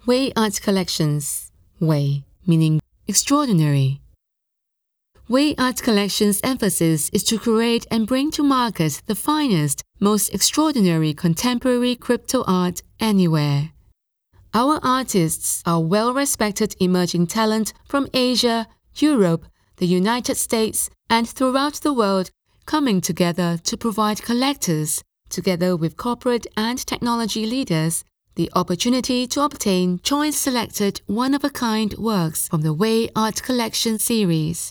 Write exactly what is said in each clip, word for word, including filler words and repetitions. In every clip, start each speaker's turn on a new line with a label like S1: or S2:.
S1: Wei Art Collections. Wei, meaning extraordinary. Wei Art Collections' emphasis is to create and bring to market the finest, most extraordinary contemporary crypto art anywhere. Our artists are well-respected emerging talent from Asia, Europe, the United States, and throughout the world, coming together to provide collectors, together with corporate and technology leaders, the opportunity to obtain choice-selected one-of-a-kind works from the Wei Art Collection series.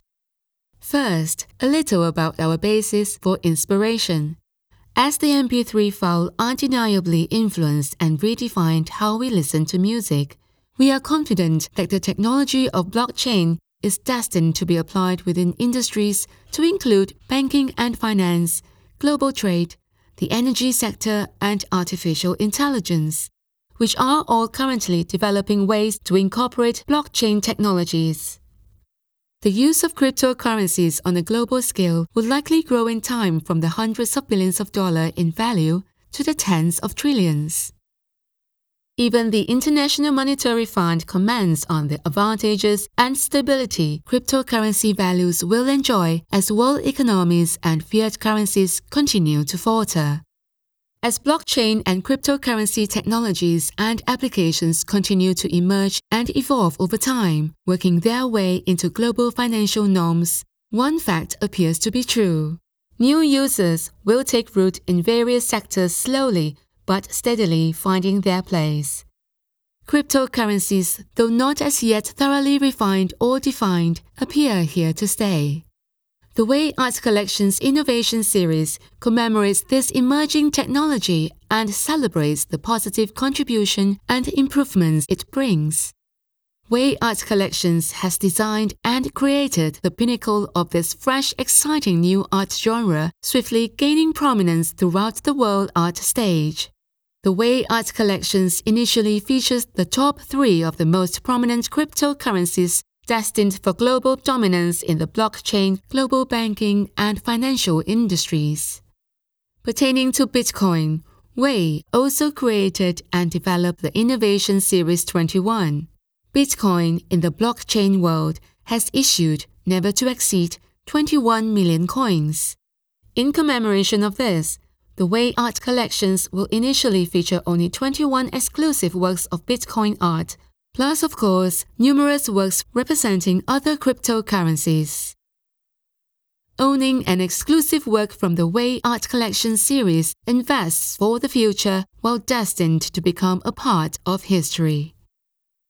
S1: First, a little about our basis for inspiration. As the M P three file undeniably influenced and redefined how we listen to music, we are confident that the technology of blockchain is destined to be applied within industries to include banking and finance, global trade, the energy sector, and artificial intelligence, which are all currently developing ways to incorporate blockchain technologies. The use of cryptocurrencies on a global scale will likely grow in time from the hundreds of billions of dollars in value to the tens of trillions. Even the International Monetary Fund comments on the advantages and stability cryptocurrency values will enjoy as world economies and fiat currencies continue to falter. As blockchain and cryptocurrency technologies and applications continue to emerge and evolve over time, working their way into global financial norms, one fact appears to be true. New users will take root in various sectors slowly but steadily finding their place. Cryptocurrencies, though not as yet thoroughly refined or defined, appear here to stay. The Wei Art Collections Innovation Series commemorates this emerging technology and celebrates the positive contribution and improvements it brings. Wei Art Collections has designed and created the pinnacle of this fresh, exciting new art genre, swiftly gaining prominence throughout the world art stage. The Wei Art Collections initially features the top three of the most prominent cryptocurrencies destined for global dominance in the blockchain, global banking, and financial industries. Pertaining to Bitcoin, Wei also created and developed the Innovation Series twenty-one. Bitcoin in the blockchain world has issued, never to exceed, twenty-one million coins. In commemoration of this, the Wei Art Collections will initially feature only twenty-one exclusive works of Bitcoin art, plus, of course, numerous works representing other cryptocurrencies. Owning an exclusive work from the Wei Art Collection series invests for the future while destined to become a part of history.